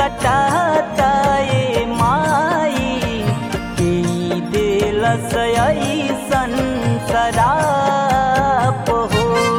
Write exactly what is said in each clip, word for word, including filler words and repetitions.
कटाता ए माई के दिलस ऐसन शराप हो।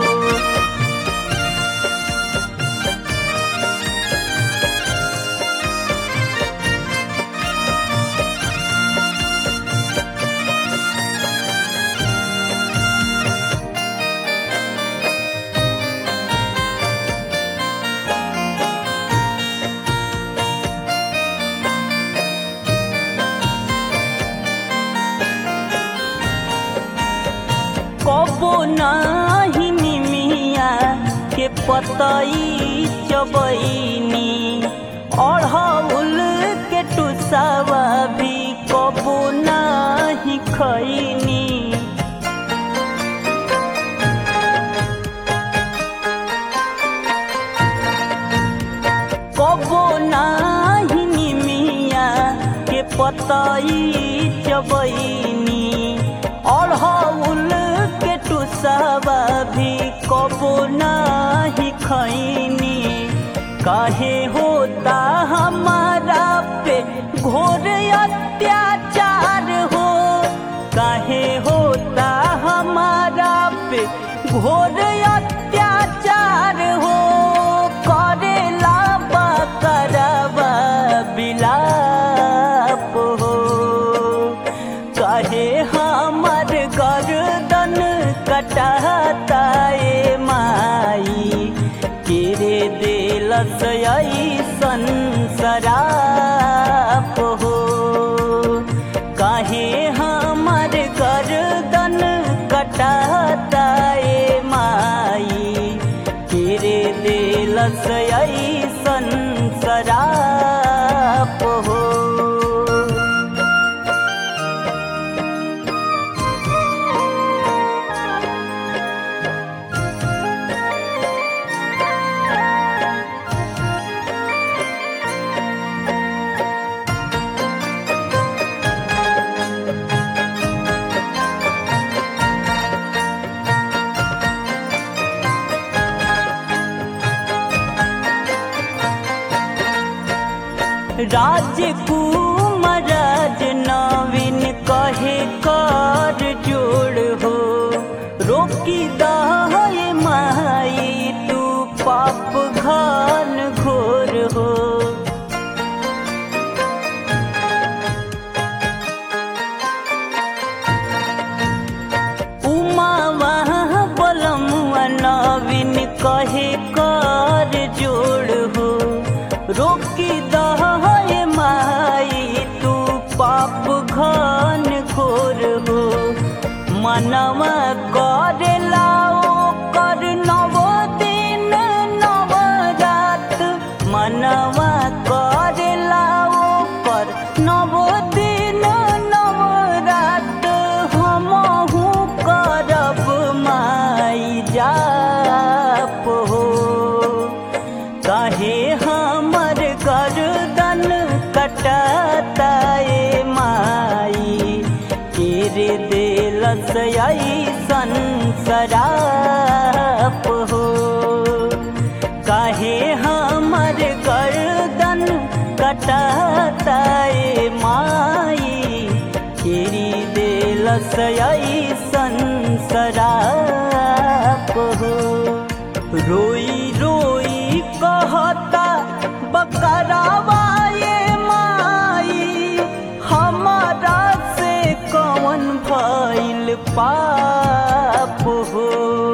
कबो नाही निमिया के पतई चबैनी, अढ़ौल के टुसावा भी कबो नाही खैनी। कबो नाही निमिया के पतई चबैनी, अढ़ौल के टुसावा भी कबो नाही खैनी। काहे होता हमारा पे घोर अत्याचार हो, काहे होता हमारा पे घोर अत्याचार हो। करेला बकरवा बिलाप हो, काहे हमर गर्दन कटाता ए माई केरे दिलस ऐसन शराप हो। काहे हमर गर्दन कटाता ए माई केरे दिलस ऐसन शराप हो। राजकुमार नवीन कहे कर जोड़ हो, रोकी दहे माई तू पाप घन घोर हो। उमा वहाँ बलमुआ नवीन कहे कर जोड़ हो, रोकी दहे माई तू पाप घन घोर हो। मनवा करेला कर नव दिन नव रात, मनवा करेला कर नव दिन नव रात। हमहू करब माई जाप हो, काहे हमर गर्दन कटाता ए माई केरे दिलस ऐसन शराप हो। काहे हमर गर्दन कटाता ए माई केरी दिलस ऐसन शराप हो। रोई रोई कहता बकरावा ये माई हमारा से कौन भइल पाप हो।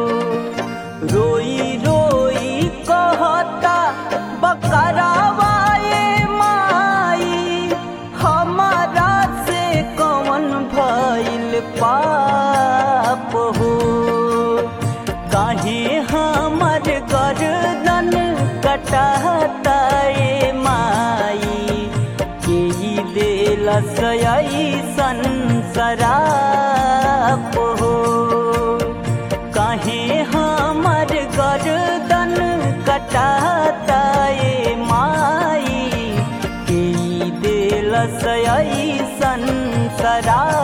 रोई रोई कहता बकरावा ये माई हमारा से कौन भइल पाप हो। काहे हमर गर्दन कटाता ए माई केही दिलस ऐसन शराप हो। काहे हमर गर्दन कटाता ए माई केही दिलस ऐसन शराप